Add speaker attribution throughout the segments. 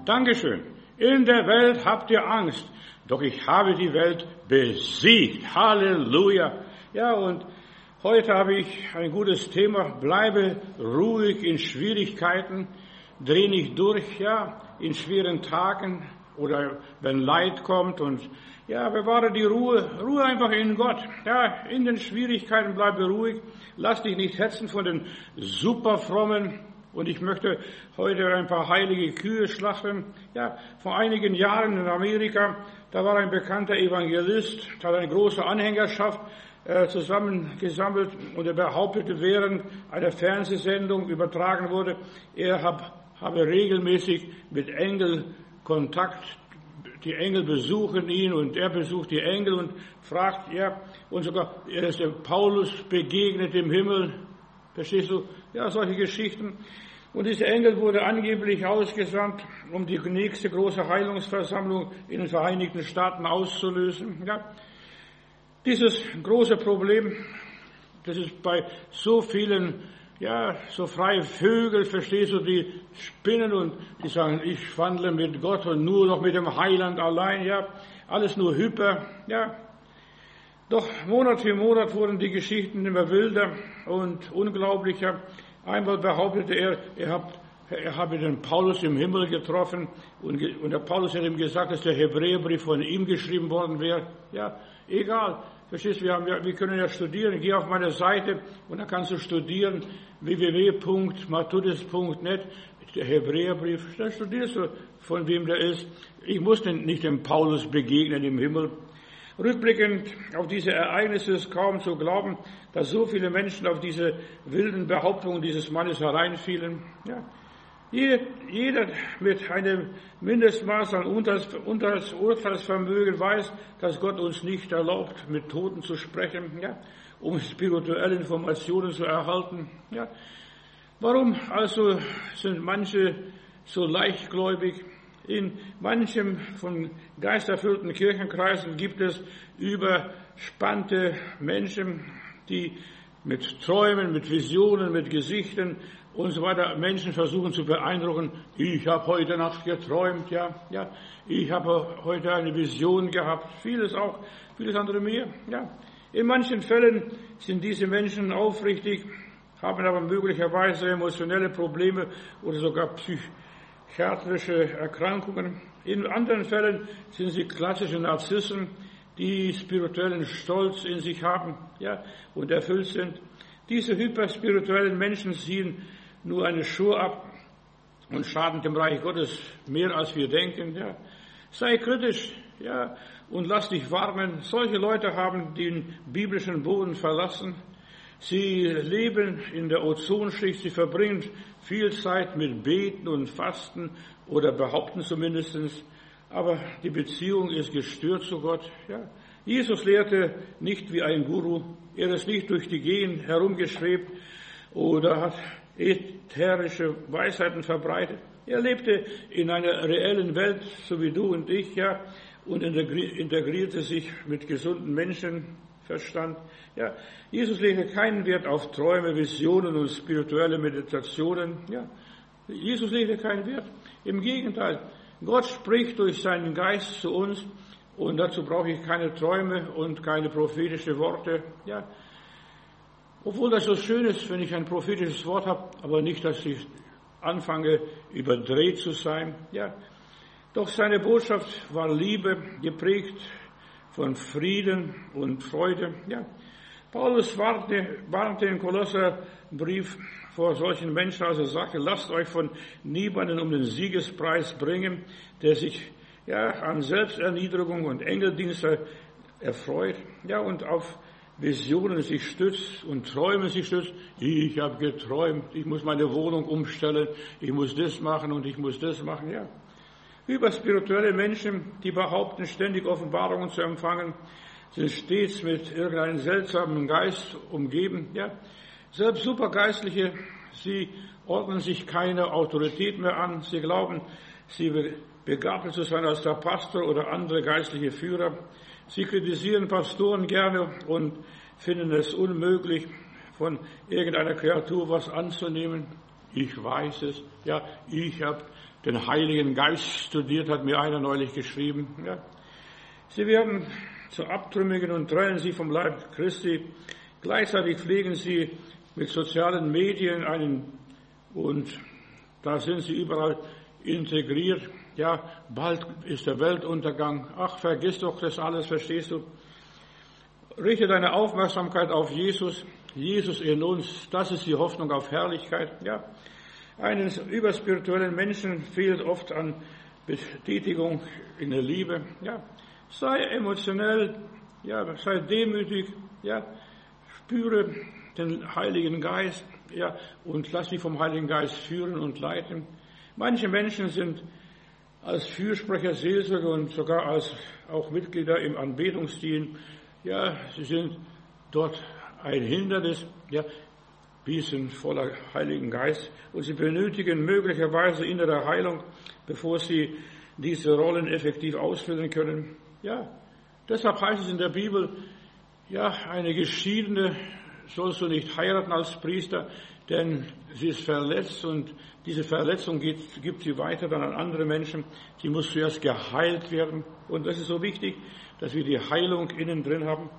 Speaker 1: Dankeschön. In der Welt habt ihr Angst, doch ich habe die Welt besiegt. Halleluja. Ja, und heute habe ich ein gutes Thema. Bleibe ruhig in Schwierigkeiten, dreh nicht durch, ja, in schweren Tagen oder wenn Leid kommt und ja, bewahre die Ruhe einfach in Gott. Ja, in den Schwierigkeiten bleibe ruhig, lass dich nicht hetzen von den Superfrommen. Und ich möchte heute ein paar heilige Kühe schlachten. Ja, vor einigen Jahren in Amerika, da war ein bekannter Evangelist, hat eine große Anhängerschaft zusammengesammelt und er behauptete, während einer Fernsehsendung übertragen wurde, er habe regelmäßig mit Engeln Kontakt. Die Engel besuchen ihn und er besucht die Engel und fragt, ja, und sogar, er ist dem Paulus begegnet im Himmel. Verstehst du? Ja, solche Geschichten. Und dieser Engel wurde angeblich ausgesandt, um die nächste große Heilungsversammlung in den Vereinigten Staaten auszulösen. Ja. Dieses große Problem, das ist bei so vielen, ja, so freie Vögel, verstehst du, die spinnen und die sagen, ich wandle mit Gott und nur noch mit dem Heiland allein, ja, alles nur Hyper, ja. Doch Monat für Monat wurden die Geschichten immer wilder und unglaublicher. Einmal behauptete er habe den Paulus im Himmel getroffen und der Paulus hat ihm gesagt, dass der Hebräerbrief von ihm geschrieben worden wäre. Ja, egal. Verstehst du, wir können ja studieren. Geh auf meine Seite und dann kannst du studieren, www.matthäus.net, der Hebräerbrief. Dann studierst du, von wem der ist. Ich musste nicht dem Paulus begegnen im Himmel. Rückblickend auf diese Ereignisse ist kaum zu glauben, dass so viele Menschen auf diese wilden Behauptungen dieses Mannes hereinfielen. Ja. Jeder mit einem Mindestmaß an Urteilsvermögen weiß, dass Gott uns nicht erlaubt, mit Toten zu sprechen, ja, um spirituelle Informationen zu erhalten. Ja. Warum also sind manche so leichtgläubig? In manchem von geisterfüllten Kirchenkreisen gibt es überspannte Menschen, die mit Träumen, mit Visionen, mit Gesichten und so weiter Menschen versuchen zu beeindrucken. Ich habe heute Nacht geträumt, ja, ich habe heute eine Vision gehabt, vieles andere mehr, ja. In manchen Fällen sind diese Menschen aufrichtig, haben aber möglicherweise emotionelle Probleme oder sogar psychiatrische Erkrankungen. In anderen Fällen sind sie klassische Narzissen, die spirituellen Stolz in sich haben, ja, und erfüllt sind. Diese hyperspirituellen Menschen ziehen nur eine Show ab und schaden dem Reich Gottes mehr als wir denken, ja. Sei kritisch, ja, und lass dich warnen. Solche Leute haben den biblischen Boden verlassen. Sie leben in der Ozonschicht, sie verbringen viel Zeit mit Beten und Fasten oder behaupten zumindestens, aber die Beziehung ist gestört zu Gott. Ja. Jesus lehrte nicht wie ein Guru, er ist nicht durch die Gegend herumgeschwebt oder hat ätherische Weisheiten verbreitet. Er lebte in einer reellen Welt, so wie du und ich, ja, und integrierte sich mit gesundem Menschenverstand. Ja, Jesus legte keinen Wert auf Träume, Visionen und spirituelle Meditationen. Ja, Jesus legte keinen Wert. Im Gegenteil, Gott spricht durch seinen Geist zu uns und dazu brauche ich keine Träume und keine prophetischen Worte. Ja, obwohl das so schön ist, wenn ich ein prophetisches Wort habe, aber nicht, dass ich anfange, überdreht zu sein. Ja, doch seine Botschaft war Liebe, geprägt von Frieden und Freude. Ja, Paulus warnte im Kolosserbrief vor solchen Menschen, als er sagte, lasst euch von niemandem um den Siegespreis bringen, der sich an Selbsterniedrigung und Engeldienste erfreut, und auf Visionen sich stützt und Träume sich stützt. Ich habe geträumt, ich muss meine Wohnung umstellen, ich muss das machen und ich muss das machen, Überspirituelle Menschen, die behaupten, ständig Offenbarungen zu empfangen, sind stets mit irgendeinem seltsamen Geist umgeben, Selbst Supergeistliche, sie ordnen sich keine Autorität mehr an, sie glauben, sie begabter zu sein als der Pastor oder andere geistliche Führer. Sie kritisieren Pastoren gerne und finden es unmöglich, von irgendeiner Kreatur was anzunehmen. Ich weiß es, ich habe den Heiligen Geist studiert, hat mir einer neulich geschrieben. Ja. Sie werden zu Abtrünnigen und trennen sie vom Leib Christi. Gleichzeitig pflegen sie mit sozialen Medien und da sind sie überall integriert. Ja, bald ist der Weltuntergang. Ach, vergiss doch das alles, verstehst du? Richte deine Aufmerksamkeit auf Jesus. Jesus in uns, das ist die Hoffnung auf Herrlichkeit. Ja, einem überspirituellen Menschen fehlt oft an Betätigung in der Liebe. Ja, sei emotionell, ja, sei demütig, ja, spüre den Heiligen Geist, ja, und lass dich vom Heiligen Geist führen und leiten. Manche Menschen sind als Fürsprecher, Seelsorger und sogar als auch Mitglieder im Anbetungsdienst, ja, sie sind dort ein Hindernis, ja, wir sind voller Heiligen Geist und sie benötigen möglicherweise innere Heilung, bevor sie diese Rollen effektiv ausfüllen können. Ja, deshalb heißt es in der Bibel, ja, eine Geschiedene sollst du nicht heiraten als Priester, denn sie ist verletzt und diese Verletzung gibt sie weiter dann an andere Menschen. Sie muss zuerst geheilt werden und das ist so wichtig, dass wir die Heilung innen drin haben.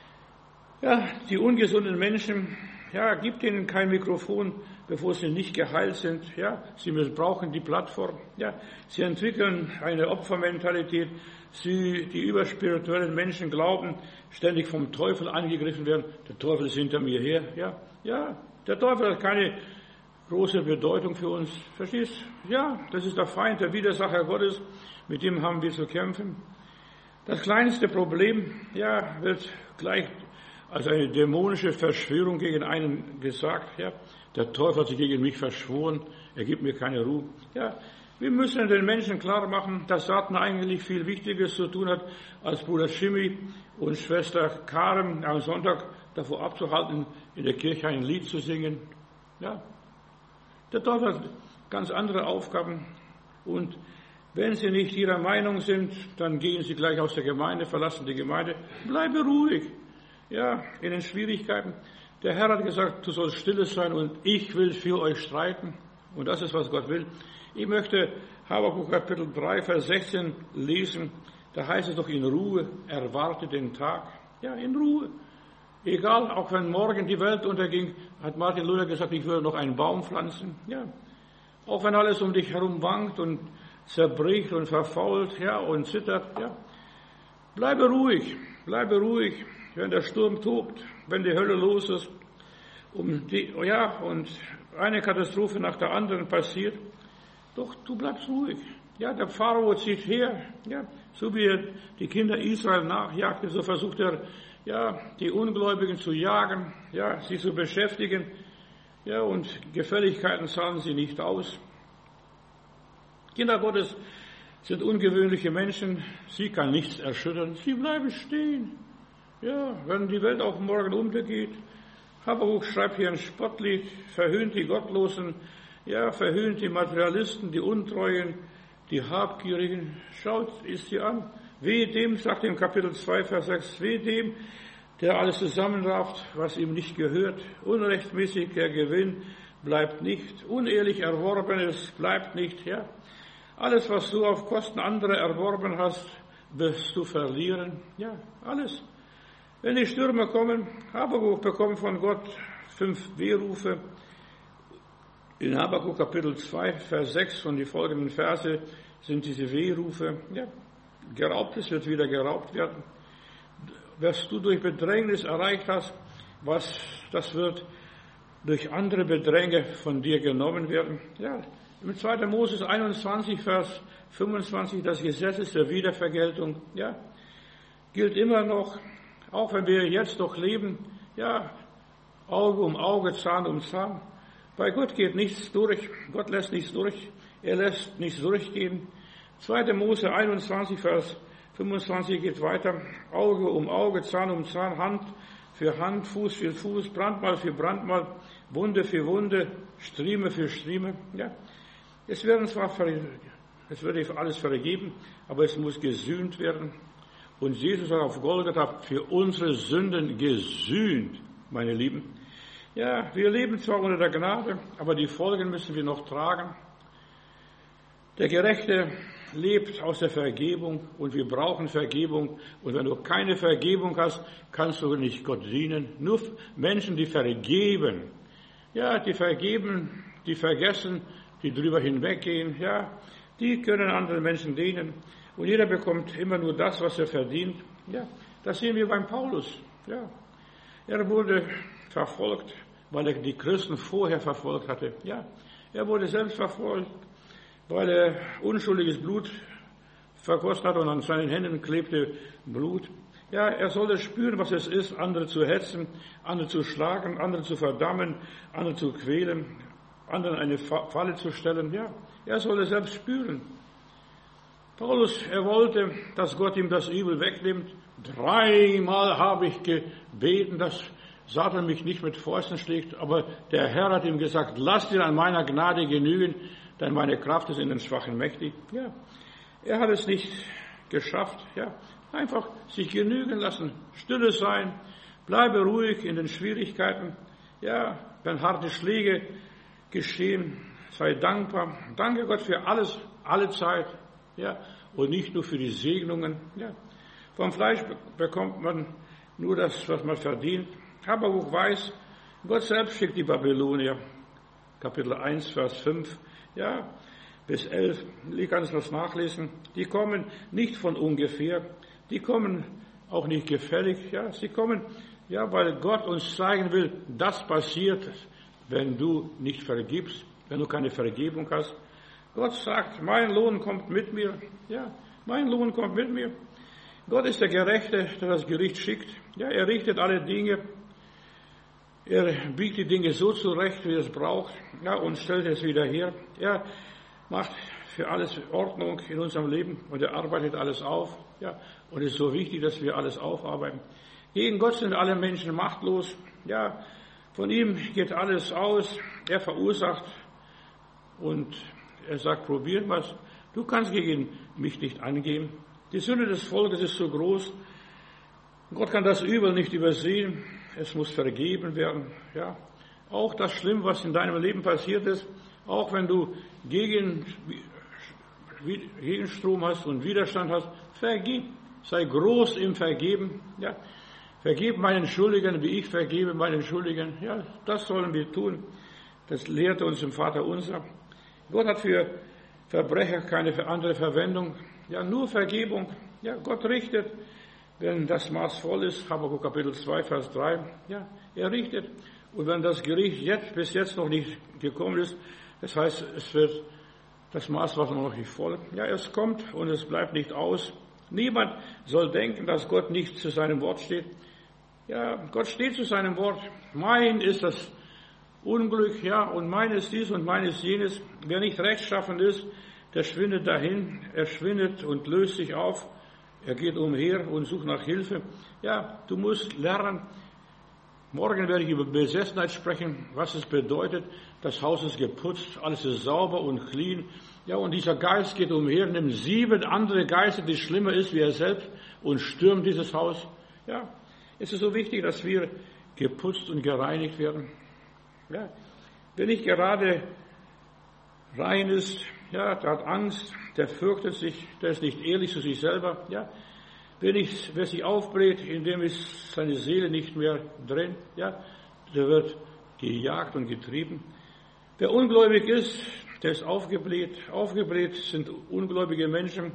Speaker 1: Ja, die ungesunden Menschen, ja, gibt ihnen kein Mikrofon, bevor sie nicht geheilt sind. Ja, sie missbrauchen die Plattform. Ja, sie entwickeln eine Opfermentalität. Die überspirituellen Menschen glauben, ständig vom Teufel angegriffen werden. Der Teufel ist hinter mir her. Ja, der Teufel hat keine große Bedeutung für uns. Verstehst? Ja, das ist der Feind, der Widersacher Gottes. Mit dem haben wir zu kämpfen. Das kleinste Problem, ja, wird gleich als eine dämonische Verschwörung gegen einen gesagt. Ja, der Teufel hat sich gegen mich verschworen. Er gibt mir keine Ruhe. Ja, wir müssen den Menschen klar machen, dass Satan eigentlich viel Wichtiges zu tun hat, als Bruder Schimmi und Schwester Karen am Sonntag davor abzuhalten, in der Kirche ein Lied zu singen. Ja, der Teufel hat ganz andere Aufgaben und wenn sie nicht ihrer Meinung sind, dann gehen sie gleich aus der Gemeinde, verlassen die Gemeinde. Bleibe ruhig. Ja, in den Schwierigkeiten. Der Herr hat gesagt, du sollst stille sein und ich will für euch streiten. Und das ist, was Gott will. Ich möchte Habakuk Kapitel 3, Vers 16 lesen. Da heißt es doch, in Ruhe erwarte den Tag. Ja, in Ruhe. Egal, auch wenn morgen die Welt unterging, hat Martin Luther gesagt, ich würde noch einen Baum pflanzen. Ja, auch wenn alles um dich herum wankt und zerbricht und verfault, ja, und zittert, ja. Bleibe ruhig, wenn der Sturm tobt, wenn die Hölle los ist, und eine Katastrophe nach der anderen passiert. Doch du bleibst ruhig. Ja, der Pharao zieht her, ja, so wie er die Kinder Israel nachjagte, so versucht er, ja, die Ungläubigen zu jagen, ja, sie zu beschäftigen, ja, und Gefälligkeiten zahlen sie nicht aus. Kinder Gottes sind ungewöhnliche Menschen, sie kann nichts erschüttern, sie bleiben stehen. Ja, wenn die Welt auch morgen untergeht, Habakuk schreibt hier ein Spottlied, verhöhnt die Gottlosen, ja, verhöhnt die Materialisten, die Untreuen, die Habgierigen. Schaut ist sie an. Wehe dem, sagt im Kapitel 2, Vers 6, wehe dem, der alles zusammenrafft, was ihm nicht gehört. Unrechtmäßiger Gewinn bleibt nicht. Unehrlich Erworbenes bleibt nicht, ja. Alles, was du auf Kosten anderer erworben hast, wirst du verlieren. Ja, alles. Wenn die Stürme kommen, Habakuk bekommt von Gott 5 Wehrufe. In Habakuk Kapitel 2, Vers 6 und die folgenden Verse sind diese Wehrufe. Ja, Geraubtes wird wieder geraubt werden. Was du durch Bedrängnis erreicht hast, das wird durch andere Bedränge von dir genommen werden. Ja, im 2. Moses 21, Vers 25, das Gesetz ist der Wiedervergeltung, ja, gilt immer noch, auch wenn wir jetzt noch leben, ja, Auge um Auge, Zahn um Zahn. Bei Gott geht nichts durch, Gott lässt nichts durch, er lässt nichts durchgehen. 2. Mose 21, Vers 25 geht weiter, Auge um Auge, Zahn um Zahn, Hand für Hand, Fuß für Fuß, Brandmal für Brandmal, Wunde für Wunde, Strieme für Strieme, ja. Es wird alles vergeben, aber es muss gesühnt werden. Und Jesus hat auf Golgatha für unsere Sünden gesühnt, meine Lieben. Ja, wir leben zwar unter der Gnade, aber die Folgen müssen wir noch tragen. Der Gerechte lebt aus der Vergebung und wir brauchen Vergebung. Und wenn du keine Vergebung hast, kannst du nicht Gott dienen. Nur Menschen, die vergeben, ja, die vergeben, die vergessen, die drüber hinweggehen, ja, die können anderen Menschen dienen. Und jeder bekommt immer nur das, was er verdient. Ja, das sehen wir beim Paulus. Ja, er wurde verfolgt, weil er die Christen vorher verfolgt hatte. Ja, er wurde selbst verfolgt, weil er unschuldiges Blut vergossen hat und an seinen Händen klebte Blut. Ja, er sollte spüren, was es ist, andere zu hetzen, andere zu schlagen, andere zu verdammen, andere zu quälen, anderen eine Falle zu stellen. Ja, er sollte selbst spüren. Paulus, er wollte, dass Gott ihm das Übel wegnimmt. 3-mal habe ich gebeten, dass Satan mich nicht mit Fäusten schlägt, aber der Herr hat ihm gesagt, lass dir an meiner Gnade genügen, denn meine Kraft ist in den Schwachen mächtig. Ja, er hat es nicht geschafft. Ja, einfach sich genügen lassen, stille sein, bleibe ruhig in den Schwierigkeiten. Ja, wenn harte Schläge geschehen, sei dankbar. Danke Gott für alles, alle Zeit. Ja, und nicht nur für die Segnungen. Ja, vom Fleisch bekommt man nur das, was man verdient. Habakuk weiß, Gott selbst schickt die Babylonier. Kapitel 1, Vers 5. Ja, bis 11, ich kann es noch nachlesen, die kommen nicht von ungefähr, die kommen auch nicht gefällig, ja, sie kommen, ja, weil Gott uns zeigen will, das passiert, wenn du nicht vergibst, wenn du keine Vergebung hast. Gott sagt, mein Lohn kommt mit mir, ja, mein Lohn kommt mit mir. Gott ist der Gerechte, der das Gericht schickt, ja, er richtet alle Dinge, er biegt die Dinge so zurecht, wie er es braucht, ja, und stellt es wieder her. Er macht für alles Ordnung in unserem Leben und er arbeitet alles auf. Ja, und es ist so wichtig, dass wir alles aufarbeiten. Gegen Gott sind alle Menschen machtlos. Ja, von ihm geht alles aus. Er verursacht und er sagt, probier was. Du kannst gegen mich nicht angehen. Die Sünde des Volkes ist so groß. Gott kann das Übel nicht übersehen. Es muss vergeben werden. Ja, auch das Schlimme, was in deinem Leben passiert ist, auch wenn du Gegenstrom hast und Widerstand hast, vergib. Sei groß im Vergeben. Ja, vergib meinen Schuldigen, wie ich vergebe meinen Schuldigen. Ja, das sollen wir tun. Das lehrt uns im Vater unser. Gott hat für Verbrecher keine andere Verwendung. Ja, nur Vergebung. Ja, Gott richtet, wenn das Maß voll ist. Habakuk Kapitel 2, Vers 3. Ja, er richtet. Und wenn das Gericht bis jetzt noch nicht gekommen ist, das heißt, es wird das Maß war noch nicht voll. Ja, es kommt und es bleibt nicht aus. Niemand soll denken, dass Gott nicht zu seinem Wort steht. Ja, Gott steht zu seinem Wort. Mein ist das Unglück, ja, und mein ist dies und mein ist jenes. Wer nicht rechtschaffen ist, der schwindet dahin, er schwindet und löst sich auf. Er geht umher und sucht nach Hilfe. Ja, du musst lernen. Morgen werde ich über Besessenheit sprechen, was es bedeutet. Das Haus ist geputzt, alles ist sauber und clean. Ja, und dieser Geist geht umher, nimmt 7 andere Geister, die schlimmer ist wie er selbst, und stürmt dieses Haus. Ja, es ist so wichtig, dass wir geputzt und gereinigt werden. Ja, wer nicht gerade rein ist, ja, der hat Angst, der fürchtet sich, der ist nicht ehrlich zu sich selber. Ja, wer sich aufbläht, in dem ist seine Seele nicht mehr drin, ja, der wird gejagt und getrieben. Wer ungläubig ist, der ist aufgebläht. Aufgebläht sind ungläubige Menschen,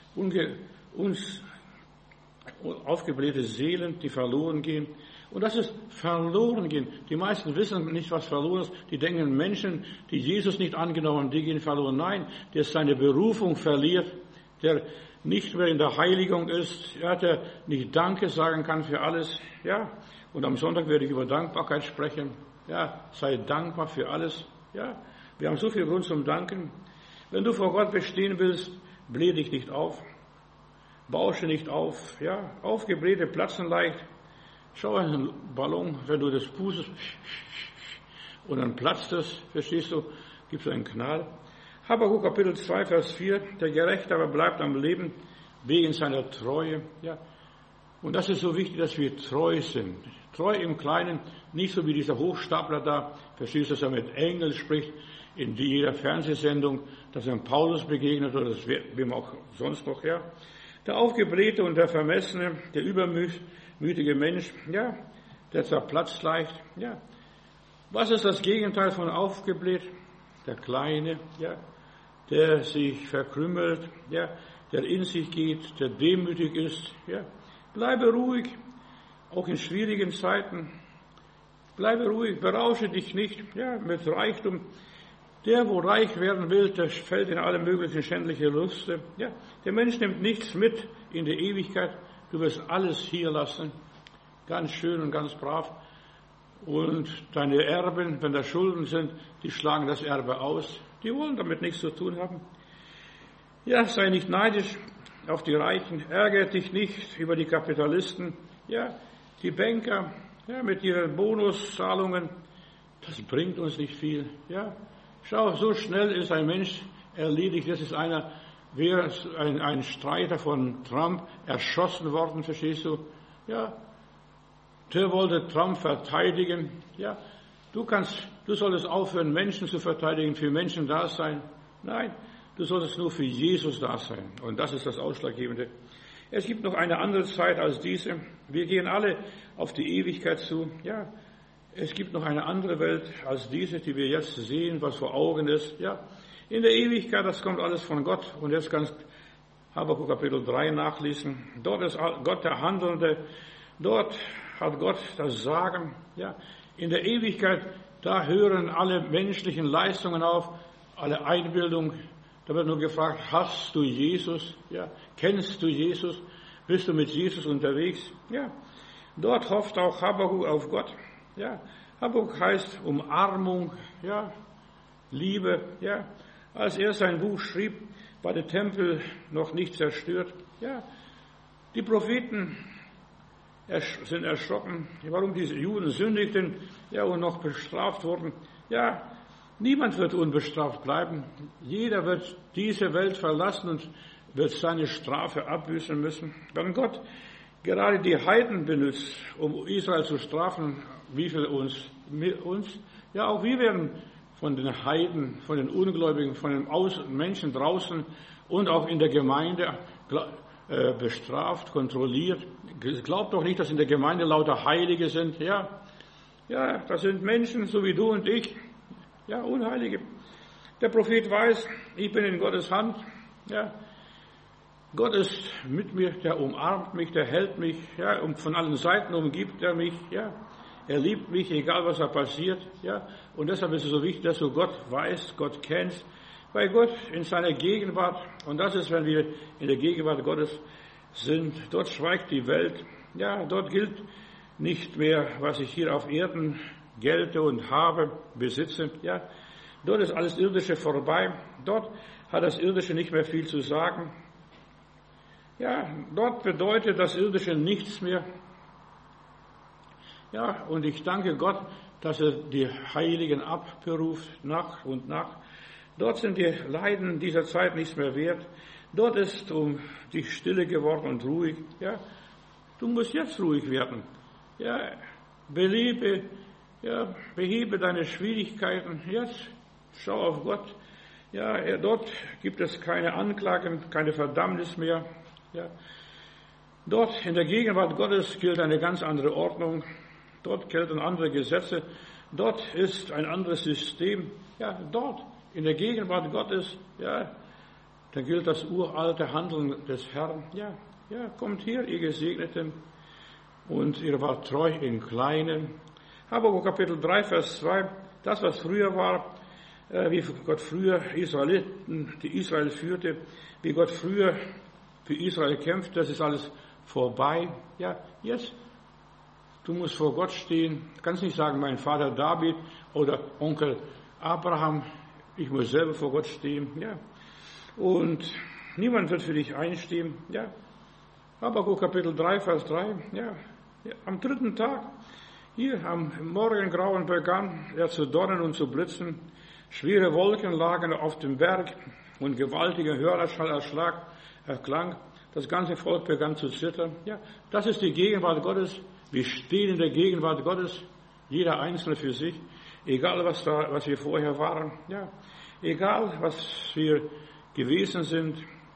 Speaker 1: aufgeblähte Seelen, die verloren gehen. Und das ist verloren gehen. Die meisten wissen nicht, was verloren ist. Die denken, Menschen, die Jesus nicht angenommen haben, die gehen verloren. Nein, der seine Berufung verliert, der nicht mehr in der Heiligung ist, ja, der nicht Danke sagen kann für alles. Ja, und am Sonntag werde ich über Dankbarkeit sprechen. Ja, sei dankbar für alles. Ja, wir haben so viel Grund zum Danken. Wenn du vor Gott bestehen willst, bläh dich nicht auf, bausche nicht auf. Ja, aufgeblähte platzen leicht. Schau einen Ballon, wenn du das pustest und dann platzt es, verstehst du, gibt es einen Knall. Habakuk Kapitel 2, Vers 4, der Gerechte aber bleibt am Leben wegen seiner Treue. Ja. Und das ist so wichtig, dass wir treu sind. Treu im Kleinen, nicht so wie dieser Hochstapler da, verstehst du, dass er mit Engeln spricht, in jeder Fernsehsendung, dass er Paulus begegnet oder wem auch sonst noch, ja. Der Aufgeblähte und der Vermessene, der übermütige Mensch, ja, der zerplatzt leicht, ja. Was ist das Gegenteil von aufgebläht? Der Kleine, ja, der sich verkrümmelt, ja, der in sich geht, der demütig ist, ja. Bleibe ruhig, auch in schwierigen Zeiten. Bleibe ruhig, berausche dich nicht, ja, mit Reichtum. Der, wo reich werden will, der fällt in alle möglichen schändliche Lüste. Ja, der Mensch nimmt nichts mit in die Ewigkeit. Du wirst alles hier lassen. Ganz schön und ganz brav. Und deine Erben, wenn da Schulden sind, die schlagen das Erbe aus. Die wollen damit nichts zu tun haben. Ja, sei nicht neidisch auf die Reichen. Ärgere dich nicht über die Kapitalisten. Ja, die Banker, ja, mit ihren Bonuszahlungen. Das bringt uns nicht viel. Ja, schau, so schnell ist ein Mensch erledigt. Das ist wäre ein Streiter von Trump erschossen worden, verstehst du? Ja, der wollte Trump verteidigen. Ja, du solltest aufhören, Menschen zu verteidigen, für Menschen da sein. Nein, du solltest nur für Jesus da sein. Und das ist das Ausschlaggebende. Es gibt noch eine andere Zeit als diese. Wir gehen alle auf die Ewigkeit zu. Ja, es gibt noch eine andere Welt als diese, die wir jetzt sehen, was vor Augen ist. Ja, in der Ewigkeit, das kommt alles von Gott. Und jetzt kannst Habakuk Kapitel 3 nachlesen. Dort ist Gott der Handelnde. Dort hat Gott das Sagen. Ja, in der Ewigkeit, da hören alle menschlichen Leistungen auf, alle Einbildung. Da wird nur gefragt, hast du Jesus? Ja, kennst du Jesus? Bist du mit Jesus unterwegs? Ja, dort hofft auch Habakuk auf Gott. Ja, Habakuk heißt Umarmung, ja, Liebe, ja. Als er sein Buch schrieb, war der Tempel noch nicht zerstört. Ja, die Propheten sind erschrocken, warum diese Juden sündigten, ja, und noch bestraft wurden. Ja, niemand wird unbestraft bleiben. Jeder wird diese Welt verlassen und wird seine Strafe abbüßen müssen. Wenn Gott gerade die Heiden benutzt, um Israel zu strafen, wie viel uns? Ja, auch wir werden von den Heiden, von den Ungläubigen, von den Menschen draußen und auch in der Gemeinde bestraft, kontrolliert. Glaubt doch nicht, dass in der Gemeinde lauter Heilige sind. Ja, das sind Menschen, so wie du und ich. Ja, Unheilige. Der Prophet weiß, ich bin in Gottes Hand. Ja, Gott ist mit mir, der umarmt mich, der hält mich, ja, und von allen Seiten umgibt er mich, ja. Er liebt mich, egal was da passiert, ja. Und deshalb ist es so wichtig, dass du Gott weißt, Gott kennst, weil Gott in seiner Gegenwart, und das ist, wenn wir in der Gegenwart Gottes sind, dort schweigt die Welt, ja, dort gilt nicht mehr, was ich hier auf Erden gelte und habe, besitze, ja. Dort ist alles Irdische vorbei, dort hat das Irdische nicht mehr viel zu sagen. Ja, dort bedeutet das Irdische nichts mehr. Ja, und ich danke Gott, dass er die Heiligen abberuft, nach und nach. Dort sind die Leiden dieser Zeit nichts mehr wert. Dort ist um dich stille geworden und ruhig. Ja, du musst jetzt ruhig werden. Ja, behebe deine Schwierigkeiten. Jetzt schau auf Gott. Ja, dort gibt es keine Anklagen, keine Verdammnis mehr. Ja, dort in der Gegenwart Gottes gilt eine ganz andere Ordnung. Dort gelten andere Gesetze. Dort ist ein anderes System. Ja, dort in der Gegenwart Gottes, ja, da gilt das uralte Handeln des Herrn. Ja, kommt her, ihr Gesegneten, und ihr wart treu in Kleinen. Habakuk Kapitel 3, Vers 2, das, was früher war, wie Gott früher die Israel führte, wie Gott früher für Israel kämpft, das ist alles vorbei. Ja, jetzt, du musst vor Gott stehen. Du kannst nicht sagen, mein Vater David oder Onkel Abraham, ich muss selber vor Gott stehen. Ja, und niemand wird für dich einstehen. Ja, Habakuk Kapitel 3, Vers 3, ja, am dritten Tag, hier am Morgengrauen begann er zu donnern und zu blitzen. Schwere Wolken lagen auf dem Berg und gewaltiger Hörnerschall erklang. Das ganze Volk begann zu zittern. Ja, das ist die Gegenwart Gottes. Wir stehen in der Gegenwart Gottes, jeder Einzelne für sich, egal was wir vorher waren. Ja, Egal, was wir gewesen sind,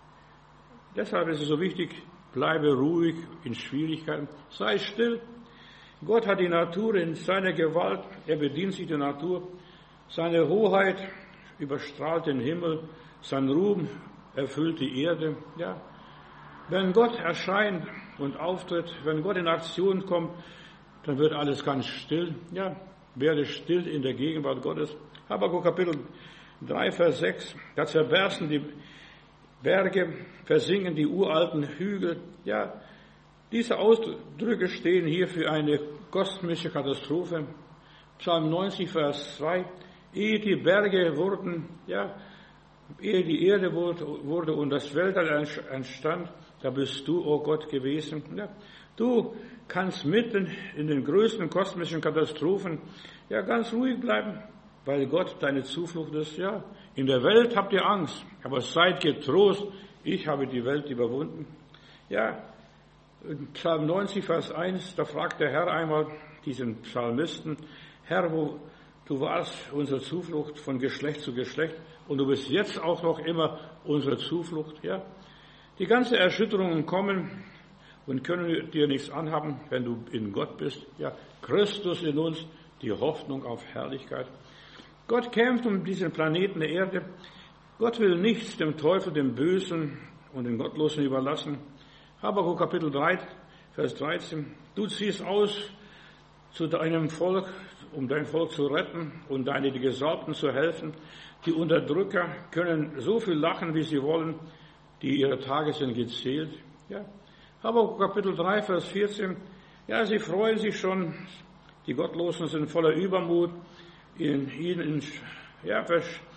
Speaker 1: deshalb ist es so wichtig, bleibe ruhig in Schwierigkeiten, sei still. Gott hat die Natur in seiner Gewalt, er bedient sich der Natur, seine Hoheit überstrahlt den Himmel, sein Ruhm erfüllt die Erde. Ja. Wenn Gott erscheint und auftritt, wenn Gott in Aktion kommt, dann wird alles ganz still. Ja, werde still in der Gegenwart Gottes. Habakuk Kapitel 3, Vers 6, da zerbersten die Berge, versinken die uralten Hügel. Ja, diese Ausdrücke stehen hier für eine kosmische Katastrophe. Psalm 90, Vers 2, ehe die Berge wurden, ja, ehe die Erde wurde und das Weltall entstand, da bist du, oh Gott, gewesen. Ja, du kannst mitten in den größten kosmischen Katastrophen ja ganz ruhig bleiben, weil Gott deine Zuflucht ist. Ja, in der Welt habt ihr Angst, aber seid getrost, ich habe die Welt überwunden. Ja, in Psalm 90, Vers 1, da fragt der Herr einmal diesen Psalmisten, Herr, wo du warst unsere Zuflucht von Geschlecht zu Geschlecht und du bist jetzt auch noch immer unsere Zuflucht. Ja, die ganzen Erschütterungen kommen und können dir nichts anhaben, wenn du in Gott bist. Ja, Christus in uns, die Hoffnung auf Herrlichkeit. Gott kämpft um diesen Planeten der Erde. Gott will nichts dem Teufel, dem Bösen und den Gottlosen überlassen. Habakuk Kapitel 3, Vers 13. Du ziehst aus zu deinem Volk, um dein Volk zu retten und deine Gesalbten zu helfen. Die Unterdrücker können so viel lachen, wie sie wollen, die ihre Tage sind gezählt. Ja. Habakuk Kapitel 3, Vers 14. Ja, sie freuen sich schon. Die Gottlosen sind voller Übermut. In ihnen, ja,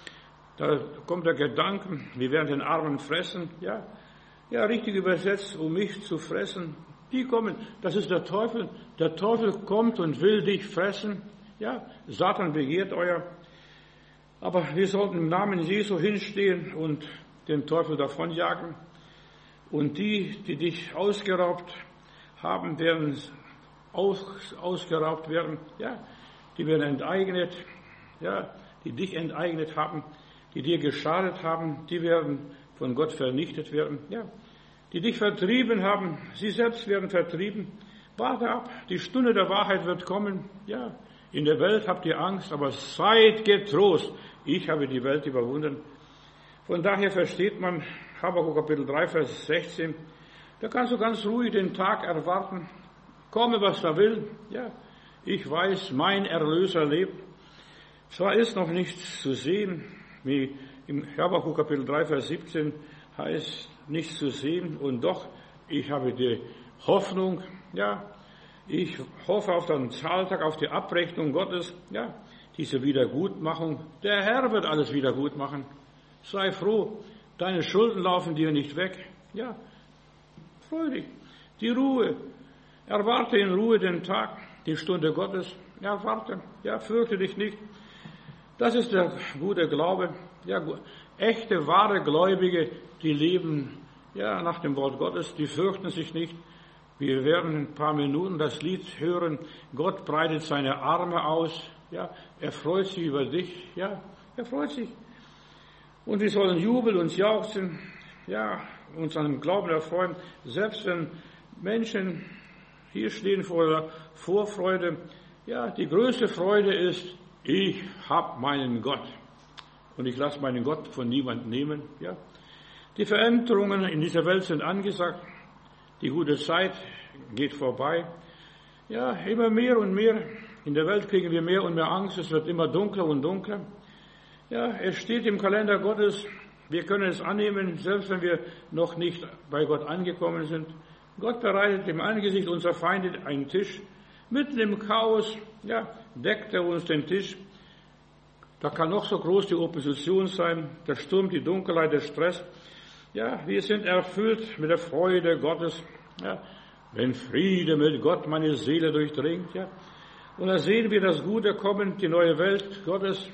Speaker 1: da kommt der Gedanke, wir werden den Armen fressen. Ja, ja, richtig übersetzt, um mich zu fressen. Die kommen, das ist der Teufel. Der Teufel kommt und will dich fressen. Ja, Satan begehrt euer. Aber wir sollten im Namen Jesu hinstehen und den Teufel davonjagen. Und die dich ausgeraubt haben, werden ausgeraubt werden. Ja, die werden enteignet. Ja, die dich enteignet haben, die dir geschadet haben, die werden von Gott vernichtet werden. Ja, die dich vertrieben haben, sie selbst werden vertrieben. Warte ab, die Stunde der Wahrheit wird kommen. Ja, in der Welt habt ihr Angst, aber seid getrost. Ich habe die Welt überwunden. Von daher versteht man Habakuk Kapitel 3, Vers 16. Da kannst du ganz ruhig den Tag erwarten. Komme, was da will. Ja, ich weiß, mein Erlöser lebt. Zwar ist noch nichts zu sehen, wie im Habakuk Kapitel 3, Vers 17 heißt, nichts zu sehen, und doch, ich habe die Hoffnung, ja, ich hoffe auf den Zahltag, auf die Abrechnung Gottes, ja, diese Wiedergutmachung. Der Herr wird alles wiedergut machen. Sei froh, deine Schulden laufen dir nicht weg. Ja, freu dich. Die Ruhe, erwarte in Ruhe den Tag, die Stunde Gottes. Erwarte, ja, fürchte dich nicht. Das ist der gute Glaube. Ja, echte, wahre Gläubige, die leben ja nach dem Wort Gottes, die fürchten sich nicht. Wir werden in ein paar Minuten das Lied hören. Gott breitet seine Arme aus. Ja, er freut sich über dich. Ja, er freut sich. Und wir sollen jubeln und jauchzen. Ja, uns an dem Glauben erfreuen. Selbst wenn Menschen hier stehen vor der Vorfreude. Ja, die größte Freude ist, ich habe meinen Gott. Und ich lasse meinen Gott von niemand nehmen. Ja, die Veränderungen in dieser Welt sind angesagt. Die gute Zeit geht vorbei. Ja, immer mehr und mehr. In der Welt kriegen wir mehr und mehr Angst. Es wird immer dunkler und dunkler. Ja, es steht im Kalender Gottes. Wir können es annehmen, selbst wenn wir noch nicht bei Gott angekommen sind. Gott bereitet im Angesicht unserer Feinde einen Tisch. Mitten im Chaos, ja, deckt er uns den Tisch. Da kann noch so groß die Opposition sein, der Sturm, die Dunkelheit, der Stress. Ja, wir sind erfüllt mit der Freude Gottes. Ja, wenn Friede mit Gott meine Seele durchdringt. Ja, und da sehen wir das Gute kommen, die neue Welt Gottes.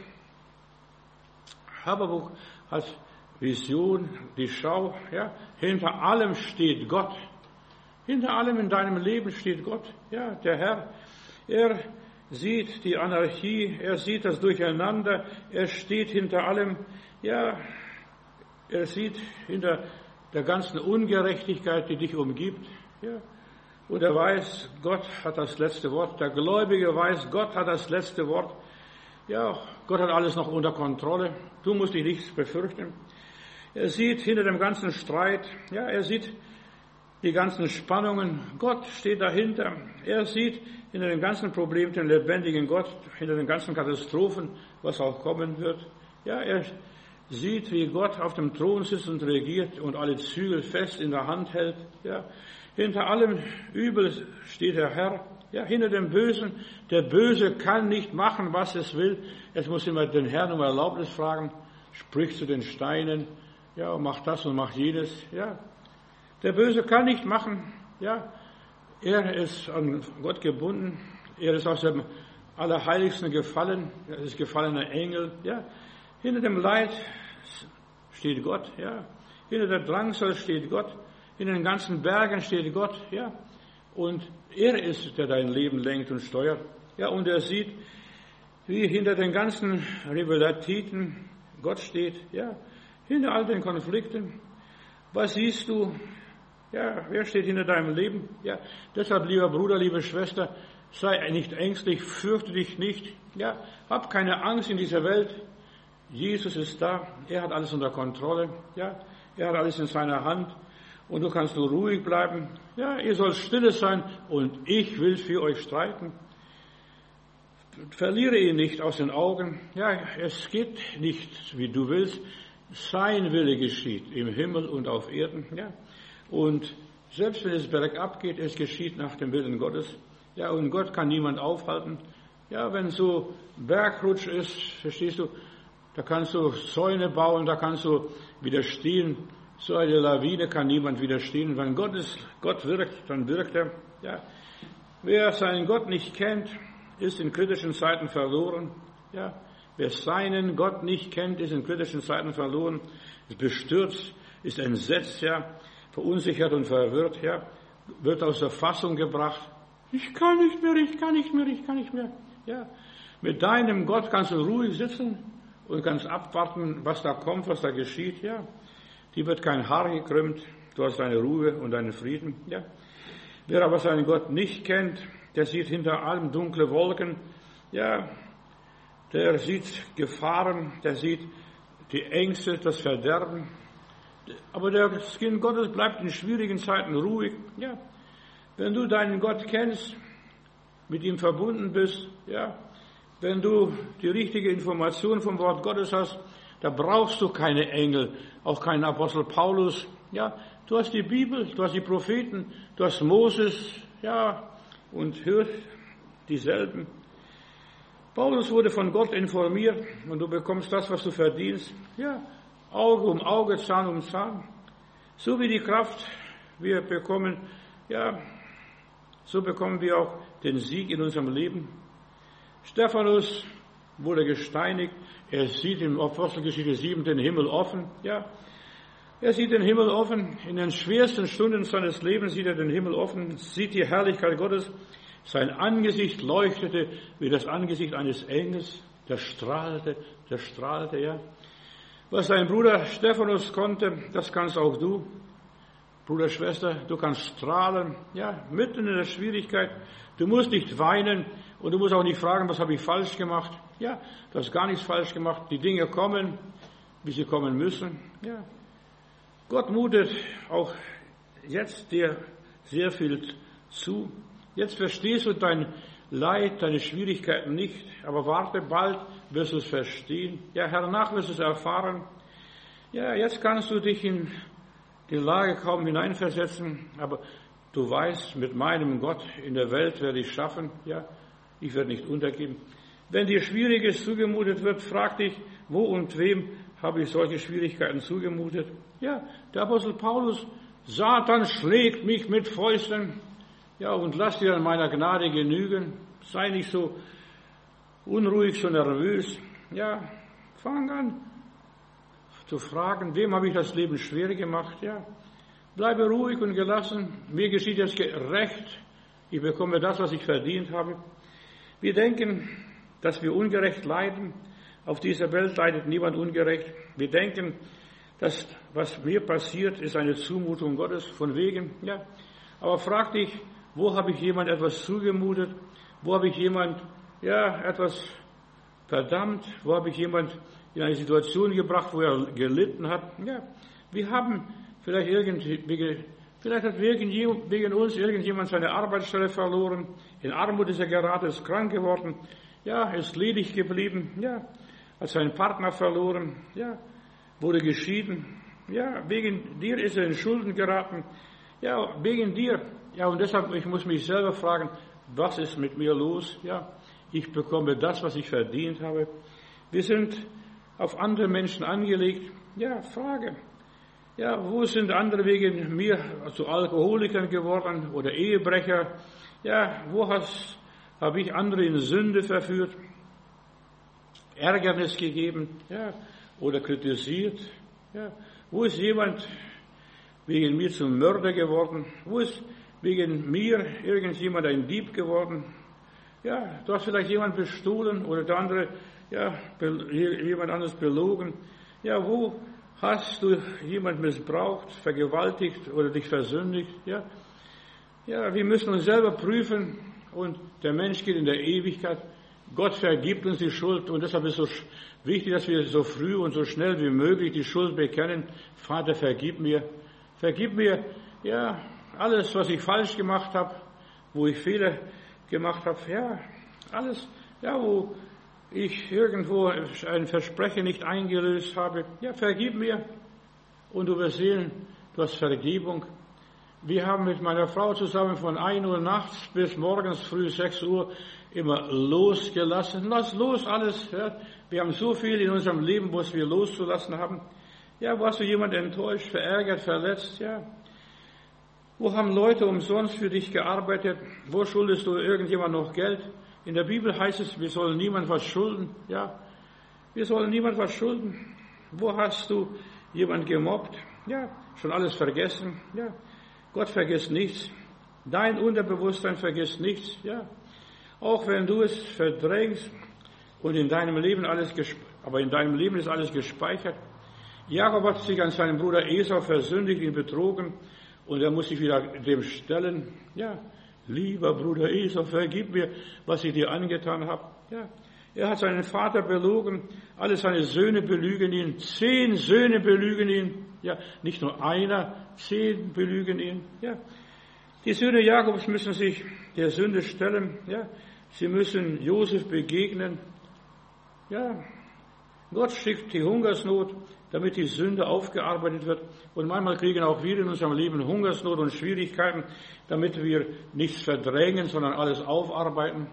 Speaker 1: Habakuk hat Vision, die Schau. Ja, hinter allem steht Gott. Hinter allem in deinem Leben steht Gott. Ja, der Herr. Er sieht die Anarchie, er sieht das Durcheinander, er steht hinter allem, ja, er sieht hinter der ganzen Ungerechtigkeit, die dich umgibt, ja. Und er weiß, Gott hat das letzte Wort. Der Gläubige weiß, Gott hat das letzte Wort. Ja, Gott hat alles noch unter Kontrolle. Du musst dich nichts befürchten. Er sieht hinter dem ganzen Streit, ja, er sieht die ganzen Spannungen. Gott steht dahinter. Er sieht hinter dem ganzen Problem den lebendigen Gott, hinter den ganzen Katastrophen, was auch kommen wird. Ja, er sieht, wie Gott auf dem Thron sitzt und regiert und alle Zügel fest in der Hand hält. Ja, hinter allem Übel steht der Herr. Ja, hinter dem Bösen. Der Böse kann nicht machen, was es will. Es muss immer den Herrn um Erlaubnis fragen. Sprich zu den Steinen. Ja, mach das und mach jenes. Ja, der Böse kann nicht machen. Ja, er ist an Gott gebunden. Er ist aus dem Allerheiligsten gefallen. Er ist gefallener Engel. Ja, hinter dem Leid steht Gott. Ja, hinter der Drangsal steht Gott. In den ganzen Bergen steht Gott, ja. Und er ist, der dein Leben lenkt und steuert. Ja, und er sieht, wie hinter den ganzen Rivalitäten Gott steht, ja. Hinter all den Konflikten. Was siehst du? Ja, wer steht hinter deinem Leben? Ja, deshalb, lieber Bruder, liebe Schwester, sei nicht ängstlich, fürchte dich nicht. Ja, hab keine Angst in dieser Welt. Jesus ist da. Er hat alles unter Kontrolle. Ja, er hat alles in seiner Hand. Und du kannst nur ruhig bleiben. Ja, ihr sollt stille sein und ich will für euch streiten. Verliere ihn nicht aus den Augen. Ja, es geht nicht, wie du willst. Sein Wille geschieht im Himmel und auf Erden. Ja, und selbst wenn es bergab geht, es geschieht nach dem Willen Gottes. Ja, und Gott kann niemand aufhalten. Ja, wenn so Bergrutsch ist, verstehst du, da kannst du Zäune bauen, da kannst du widerstehen. So eine Lawine kann niemand widerstehen. Wenn Gott wirkt, dann wirkt er. Ja. Wer seinen Gott nicht kennt, ist in kritischen Zeiten verloren. Ja. Wer seinen Gott nicht kennt, ist in kritischen Zeiten verloren, ist bestürzt, ist entsetzt, ja, verunsichert und verwirrt, ja, wird aus der Fassung gebracht. Ich kann nicht mehr, ich kann nicht mehr, ich kann nicht mehr. Ja. Mit deinem Gott kannst du ruhig sitzen und kannst abwarten, was da kommt, was da geschieht, ja. Die wird kein Haar gekrümmt, du hast deine Ruhe und deinen Frieden. Ja. Wer aber seinen Gott nicht kennt, der sieht hinter allem dunkle Wolken, ja, der sieht Gefahren, der sieht die Ängste, das Verderben. Aber das Kind Gottes bleibt in schwierigen Zeiten ruhig. Ja. Wenn du deinen Gott kennst, mit ihm verbunden bist, ja, wenn du die richtige Information vom Wort Gottes hast, da brauchst du keine Engel, auch keinen Apostel Paulus. Ja, du hast die Bibel, du hast die Propheten, du hast Moses, ja, und hörst dieselben. Paulus wurde von Gott informiert und du bekommst das, was du verdienst. Ja, Auge um Auge, Zahn um Zahn. So wie die Kraft wir bekommen, ja, so bekommen wir auch den Sieg in unserem Leben. Stephanus wurde gesteinigt. Er sieht in Apostelgeschichte 7 den Himmel offen. Ja, er sieht den Himmel offen. In den schwersten Stunden seines Lebens sieht er den Himmel offen, sieht die Herrlichkeit Gottes. Sein Angesicht leuchtete wie das Angesicht eines Engels. Der strahlte, ja. Was sein Bruder Stephanus konnte, das kannst auch du. Bruder, Schwester, du kannst strahlen, ja, mitten in der Schwierigkeit. Du musst nicht weinen und du musst auch nicht fragen, was habe ich falsch gemacht. Ja, du hast gar nichts falsch gemacht. Die Dinge kommen, wie sie kommen müssen. Ja. Gott mutet auch jetzt dir sehr viel zu. Jetzt verstehst du dein Leid, deine Schwierigkeiten nicht, aber warte, bald wirst du es verstehen. Ja, hernach wirst du es erfahren. Ja, jetzt kannst du dich in die Lage kaum hineinversetzen, aber du weißt, mit meinem Gott in der Welt werde ich schaffen. Ja, ich werde nicht untergehen. Wenn dir Schwieriges zugemutet wird, frag dich, wo und wem habe ich solche Schwierigkeiten zugemutet? Ja, der Apostel Paulus, Satan schlägt mich mit Fäusten. Ja, und lass dir an meiner Gnade genügen. Sei nicht so unruhig, so nervös. Ja, fang an zu fragen, wem habe ich das Leben schwer gemacht? Ja, bleibe ruhig und gelassen. Mir geschieht jetzt recht. Ich bekomme das, was ich verdient habe. Wir denken, dass wir ungerecht leiden. Auf dieser Welt leidet niemand ungerecht. Wir denken, dass was mir passiert, ist eine Zumutung Gottes, von wegen, ja. Aber frag dich, wo habe ich jemand etwas zugemutet? Wo habe ich jemand, etwas verdammt? Wo habe ich jemand in eine Situation gebracht, wo er gelitten hat? Ja, wir haben vielleicht hat wegen uns irgendjemand seine Arbeitsstelle verloren. In Armut ist er geraten, ist krank geworden. Ja, ist ledig geblieben. Ja, hat seinen Partner verloren. Ja, wurde geschieden. Ja, wegen dir ist er in Schulden geraten. Ja, wegen dir. Ja, und deshalb, ich muss mich selber fragen, was ist mit mir los? Ja, ich bekomme das, was ich verdient habe. Wir sind auf andere Menschen angelegt. Ja, Frage. Ja, wo sind andere wegen mir zu Alkoholikern geworden oder Ehebrecher? Ja, wo habe ich andere in Sünde verführt? Ärgernis gegeben? Ja, oder kritisiert? Ja, wo ist jemand wegen mir zum Mörder geworden? Wo ist wegen mir irgendjemand ein Dieb geworden? Ja, du hast vielleicht jemand bestohlen oder der andere, jemand anderes belogen. Ja, wo hast du jemand missbraucht, vergewaltigt oder dich versündigt? Ja, wir müssen uns selber prüfen und der Mensch geht in der Ewigkeit. Gott vergibt uns die Schuld und deshalb ist es so wichtig, dass wir so früh und so schnell wie möglich die Schuld bekennen. Vater, vergib mir, ja, alles, was ich falsch gemacht habe, wo ich Fehler gemacht habe, ja, alles, ja, wo ich irgendwo ein Versprechen nicht eingelöst habe, ja, vergib mir. Und du wirst sehen, du hast Vergebung. Wir haben mit meiner Frau zusammen von 1 Uhr nachts bis morgens früh 6 Uhr immer losgelassen. Lass los alles. Ja. Wir haben so viel in unserem Leben, was wir loszulassen haben. Ja, wo hast du jemanden enttäuscht, verärgert, verletzt? Ja. Wo haben Leute umsonst für dich gearbeitet? Wo schuldest du irgendjemand noch Geld? In der Bibel heißt es, wir sollen niemand was schulden. Ja, wir sollen niemand was schulden. Wo hast du jemand gemobbt? Ja, schon alles vergessen. Ja, Gott vergisst nichts. Dein Unterbewusstsein vergisst nichts. Ja, auch wenn du es verdrängst und in deinem Leben aber in deinem Leben ist alles gespeichert. Jakob hat sich an seinen Bruder Esau versündigt, ihn betrogen und er muss sich wieder dem stellen. Ja, lieber Bruder Esau, vergib mir, was ich dir angetan habe. Ja, er hat seinen Vater belogen, alle seine Söhne belügen ihn, 10 Söhne belügen ihn. Ja, nicht nur einer, 10 belügen ihn. Ja, die Söhne Jakobs müssen sich der Sünde stellen. Ja, sie müssen Josef begegnen. Ja, Gott schickt die Hungersnot, damit die Sünde aufgearbeitet wird. Und manchmal kriegen auch wir in unserem Leben Hungersnot und Schwierigkeiten, damit wir nichts verdrängen, sondern alles aufarbeiten.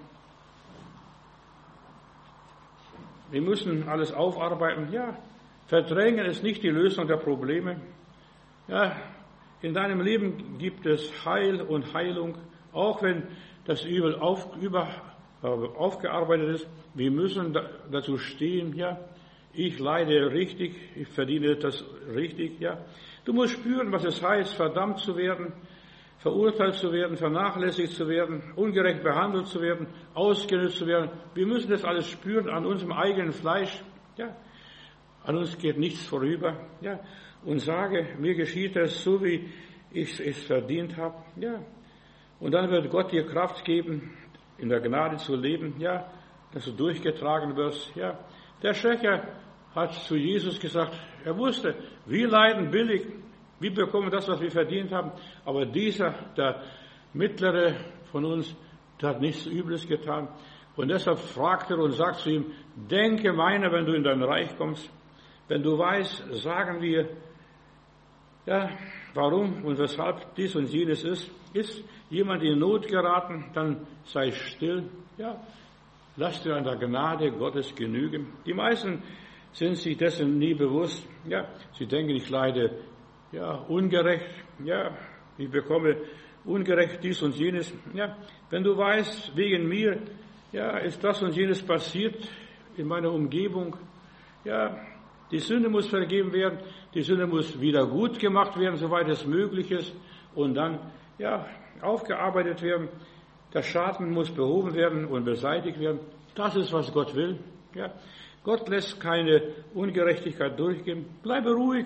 Speaker 1: Wir müssen alles aufarbeiten. Ja, verdrängen ist nicht die Lösung der Probleme. Ja, in deinem Leben gibt es Heil und Heilung, auch wenn das Übel aufgearbeitet ist. Wir müssen dazu stehen, ja. Ich leide richtig, ich verdiene das richtig, ja. Du musst spüren, was es heißt, verdammt zu werden, verurteilt zu werden, vernachlässigt zu werden, ungerecht behandelt zu werden, ausgenutzt zu werden. Wir müssen das alles spüren an unserem eigenen Fleisch, ja. An uns geht nichts vorüber, ja. Und sage, mir geschieht es so, wie ich es verdient habe, ja. Und dann wird Gott dir Kraft geben, in der Gnade zu leben, ja, dass du durchgetragen wirst, ja. Der Schächer hat zu Jesus gesagt, er wusste, wir leiden billig, wir bekommen das, was wir verdient haben, aber dieser, der Mittlere von uns, der hat nichts Übles getan. Und deshalb fragt er und sagt zu ihm, denke meiner, wenn du in dein Reich kommst. Wenn du weißt, sagen wir, ja, warum und weshalb dies und jenes ist jemand in Not geraten, dann sei still, ja. Lass dir an der Gnade Gottes genügen. Die meisten sind sich dessen nie bewusst. Ja, sie denken, ich leide, ja, ungerecht. Ja, ich bekomme ungerecht dies und jenes. Ja, wenn du weißt, wegen mir, ja, ist das und jenes passiert in meiner Umgebung. Ja, die Sünde muss vergeben werden. Die Sünde muss wieder gut gemacht werden, soweit es möglich ist. Und dann, ja, aufgearbeitet werden. Der Schaden muss behoben werden und beseitigt werden. Das ist, was Gott will. Ja. Gott lässt keine Ungerechtigkeit durchgehen. Bleibe ruhig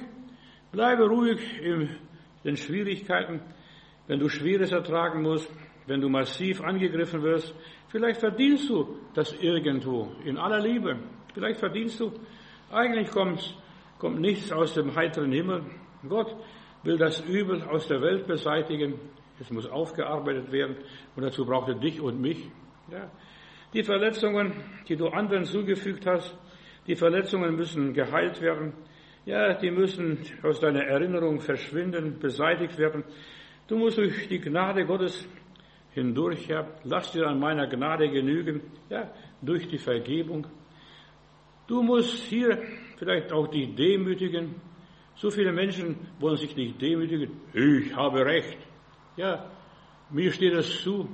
Speaker 1: in den Schwierigkeiten, wenn du Schweres ertragen musst, wenn du massiv angegriffen wirst. Vielleicht verdienst du das irgendwo, in aller Liebe. Vielleicht verdienst du, eigentlich kommt nichts aus dem heiteren Himmel. Gott will das Übel aus der Welt beseitigen. Es muss aufgearbeitet werden und dazu braucht er dich und mich. Ja. Die Verletzungen, die du anderen zugefügt hast, die Verletzungen müssen geheilt werden. Ja, die müssen aus deiner Erinnerung verschwinden, beseitigt werden. Du musst durch die Gnade Gottes hindurch, ja, lass dir an meiner Gnade genügen, ja, durch die Vergebung. Du musst hier vielleicht auch dich demütigen. So viele Menschen wollen sich nicht demütigen. Ich habe Recht. Ja, mir steht es zu.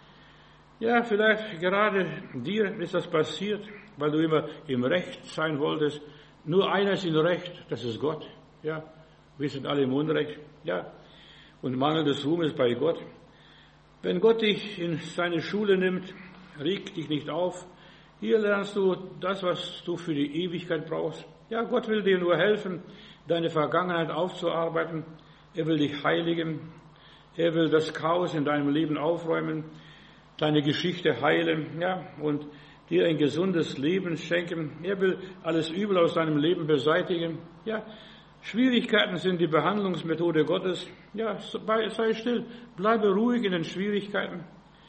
Speaker 1: Ja, vielleicht gerade dir ist das passiert, weil du immer im Recht sein wolltest. Nur einer ist im Recht, das ist Gott. Ja, wir sind alle im Unrecht. Ja, und Mangel des Ruhmes bei Gott. Wenn Gott dich in seine Schule nimmt, reg dich nicht auf. Hier lernst du das, was du für die Ewigkeit brauchst. Ja, Gott will dir nur helfen, deine Vergangenheit aufzuarbeiten. Er will dich heiligen. Er will das Chaos in deinem Leben aufräumen, deine Geschichte heilen, ja, und dir ein gesundes Leben schenken. Er will alles Übel aus deinem Leben beseitigen. Ja, Schwierigkeiten sind die Behandlungsmethode Gottes. Ja, sei still, bleibe ruhig in den Schwierigkeiten.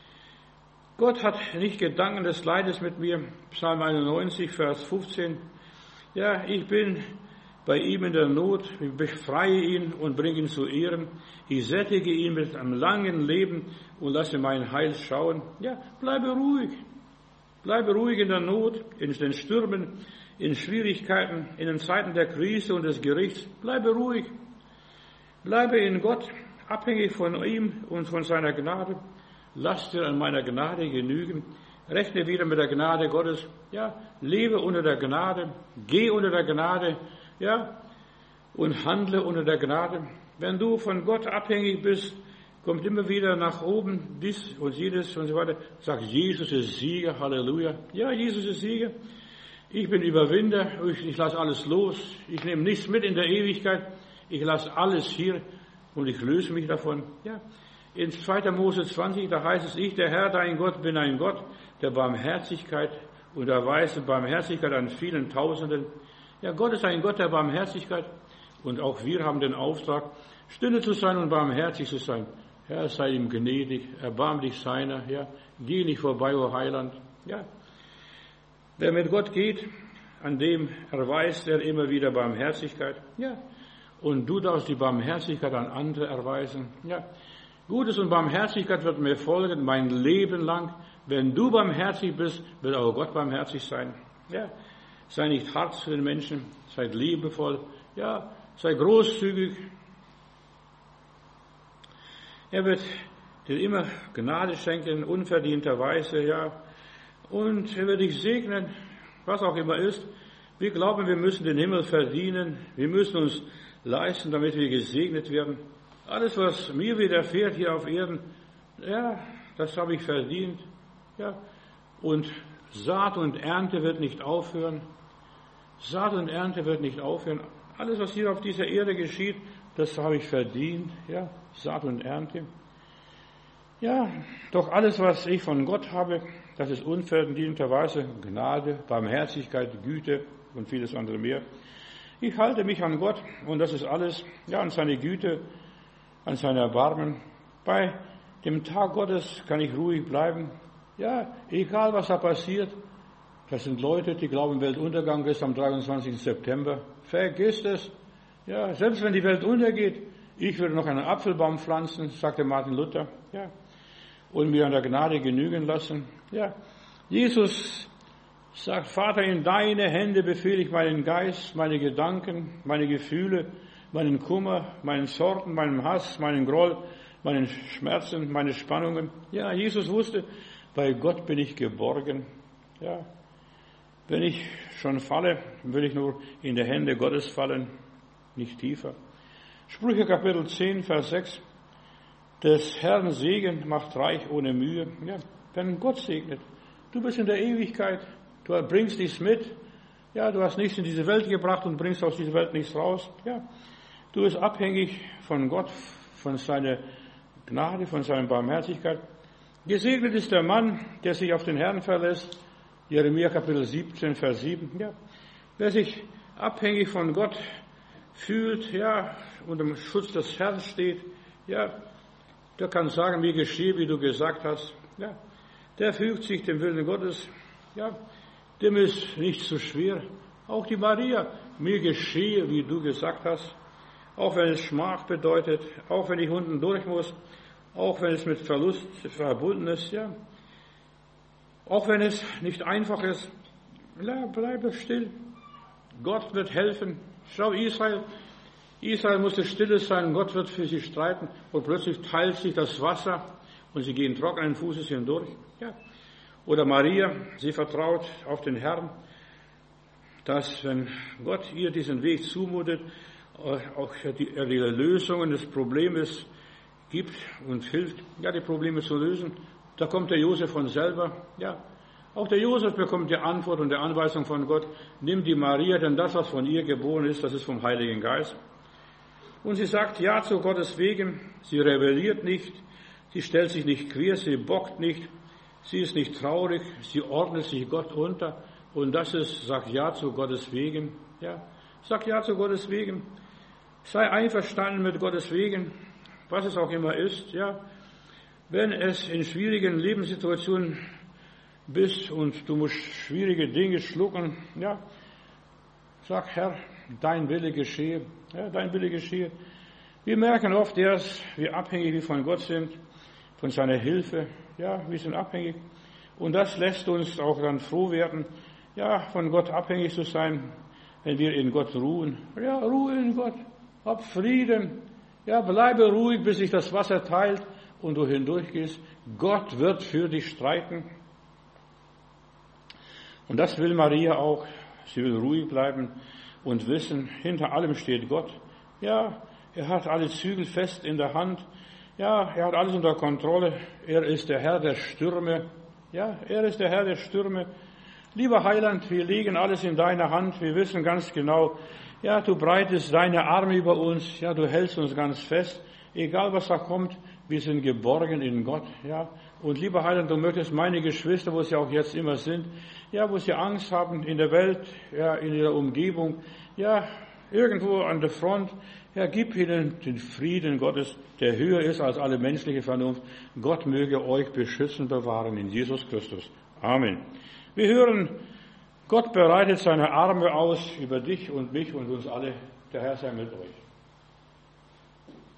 Speaker 1: Gott hat nicht Gedanken des Leides mit mir. Psalm 91, Vers 15. Ja, ich bin bei ihm in der Not, ich befreie ihn und bringe ihn zu Ehren. Ich sättige ihn mit einem langen Leben und lasse mein Heil schauen. Ja, bleibe ruhig. Bleibe ruhig in der Not, in den Stürmen, in Schwierigkeiten, in den Zeiten der Krise und des Gerichts. Bleibe ruhig. Bleibe in Gott, abhängig von ihm und von seiner Gnade. Lass dir an meiner Gnade genügen. Rechne wieder mit der Gnade Gottes. Ja, lebe unter der Gnade. Geh unter der Gnade. Ja, und handle unter der Gnade. Wenn du von Gott abhängig bist, kommt immer wieder nach oben dies und jenes und so weiter. Sag, Jesus ist Sieger, Halleluja. Ja, Jesus ist Sieger. Ich bin Überwinder, ich lasse alles los. Ich nehme nichts mit in der Ewigkeit. Ich lasse alles hier und ich löse mich davon. Ja, in 2. Mose 20, da heißt es, ich, der Herr, dein Gott, bin ein Gott der Barmherzigkeit und erweise Barmherzigkeit an vielen Tausenden. Ja, Gott ist ein Gott der Barmherzigkeit und auch wir haben den Auftrag, stille zu sein und barmherzig zu sein. Herr, sei ihm gnädig, erbarm dich seiner, ja, geh nicht vorbei, o Heiland, ja. Wer mit Gott geht, an dem erweist er immer wieder Barmherzigkeit, ja, und du darfst die Barmherzigkeit an andere erweisen, ja. Gutes und Barmherzigkeit wird mir folgen, mein Leben lang. Wenn du barmherzig bist, wird auch Gott barmherzig sein, ja. Sei nicht hart zu den Menschen, sei liebevoll, ja, sei großzügig. Er wird dir immer Gnade schenken, unverdienterweise, ja. Und er wird dich segnen, was auch immer ist. Wir glauben, wir müssen den Himmel verdienen. Wir müssen uns leisten, damit wir gesegnet werden. Alles, was mir widerfährt hier auf Erden, ja, das habe ich verdient, ja. Und Saat und Ernte wird nicht aufhören. Saat und Ernte wird nicht aufhören. Alles, was hier auf dieser Erde geschieht, das habe ich verdient, ja, Saat und Ernte. Ja, doch alles, was ich von Gott habe, das ist unverdienterweise Gnade, Barmherzigkeit, Güte und vieles andere mehr. Ich halte mich an Gott und das ist alles, ja, an seine Güte, an sein Erbarmen. Bei dem Tag Gottes kann ich ruhig bleiben. Ja, egal was da passiert. Das sind Leute, die glauben, Weltuntergang ist am 23. September. Vergiss es. Ja, selbst wenn die Welt untergeht, ich würde noch einen Apfelbaum pflanzen, sagte Martin Luther. Ja, und mir an der Gnade genügen lassen. Ja, Jesus sagt, Vater, in deine Hände befehle ich meinen Geist, meine Gedanken, meine Gefühle, meinen Kummer, meinen Sorgen, meinen Hass, meinen Groll, meinen Schmerzen, meine Spannungen. Ja, Jesus wusste, bei Gott bin ich geborgen. Ja, wenn ich schon falle, will ich nur in die Hände Gottes fallen, nicht tiefer. Sprüche Kapitel 10, Vers 6. des Herrn Segen macht reich ohne Mühe. Ja, wenn Gott segnet, du bist in der Ewigkeit, du bringst nichts mit. Ja, du hast nichts in diese Welt gebracht und bringst aus dieser Welt nichts raus. Ja, du bist abhängig von Gott, von seiner Gnade, von seiner Barmherzigkeit. Gesegnet ist der Mann, der sich auf den Herrn verlässt. Jeremia Kapitel 17, Vers 7. Ja, wer sich abhängig von Gott fühlt, ja, unter dem Schutz des Herrn steht, ja, der kann sagen, mir geschehe, wie du gesagt hast. Ja, der fügt sich dem Willen Gottes. Ja, dem ist nicht zu schwer. Auch die Maria, mir geschehe, wie du gesagt hast. Auch wenn es Schmach bedeutet, auch wenn ich unten durch muss, auch wenn es mit Verlust verbunden ist, ja. Auch wenn es nicht einfach ist, ja, bleibe still. Gott wird helfen. Schau, Israel musste still sein, Gott wird für sie streiten und plötzlich teilt sich das Wasser und sie gehen trockenen Fußes hindurch. Ja. Oder Maria, sie vertraut auf den Herrn, dass wenn Gott ihr diesen Weg zumutet, auch die Lösungen des Problems gibt und hilft, ja, die Probleme zu lösen. Da kommt der Josef von selber, ja. Auch der Josef bekommt die Antwort und die Anweisung von Gott, nimm die Maria, denn das, was von ihr geboren ist, das ist vom Heiligen Geist. Und sie sagt ja zu Gottes Wegen, sie rebelliert nicht, sie stellt sich nicht quer, sie bockt nicht, sie ist nicht traurig, sie ordnet sich Gott unter und das ist, sagt ja zu Gottes Wegen, ja, sag ja zu Gottes Wegen, sei einverstanden mit Gottes Wegen, was es auch immer ist, ja, wenn es in schwierigen Lebenssituationen bist und du musst schwierige Dinge schlucken, ja, sag Herr, dein Wille geschehe, ja, dein Wille geschehe. Wir merken oft erst, wie abhängig wir von Gott sind, von seiner Hilfe, ja, wir sind abhängig. Und das lässt uns auch dann froh werden, ja, von Gott abhängig zu sein, wenn wir in Gott ruhen. Ja, Ruhe in Gott, hab Frieden, ja, bleibe ruhig, bis sich das Wasser teilt und du hindurchgehst. Gott wird für dich streiten. Und das will Maria auch. Sie will ruhig bleiben und wissen, hinter allem steht Gott. Ja, er hat alle Zügel fest in der Hand. Ja, er hat alles unter Kontrolle. Er ist der Herr der Stürme. Ja, er ist der Herr der Stürme. Lieber Heiland, wir legen alles in deine Hand. Wir wissen ganz genau, ja, du breitest deine Arme über uns. Ja, du hältst uns ganz fest. Egal was da kommt, wir sind geborgen in Gott. Ja, und lieber Heiland, du möchtest meine Geschwister, wo sie auch jetzt immer sind, ja, wo sie Angst haben in der Welt, ja, in ihrer Umgebung, ja, irgendwo an der Front, ja, gib ihnen den Frieden Gottes, der höher ist als alle menschliche Vernunft. Gott möge euch beschützen, bewahren in Jesus Christus. Amen. Wir hören, Gott bereitet seine Arme aus über dich und mich und uns alle. Der Herr sei mit euch.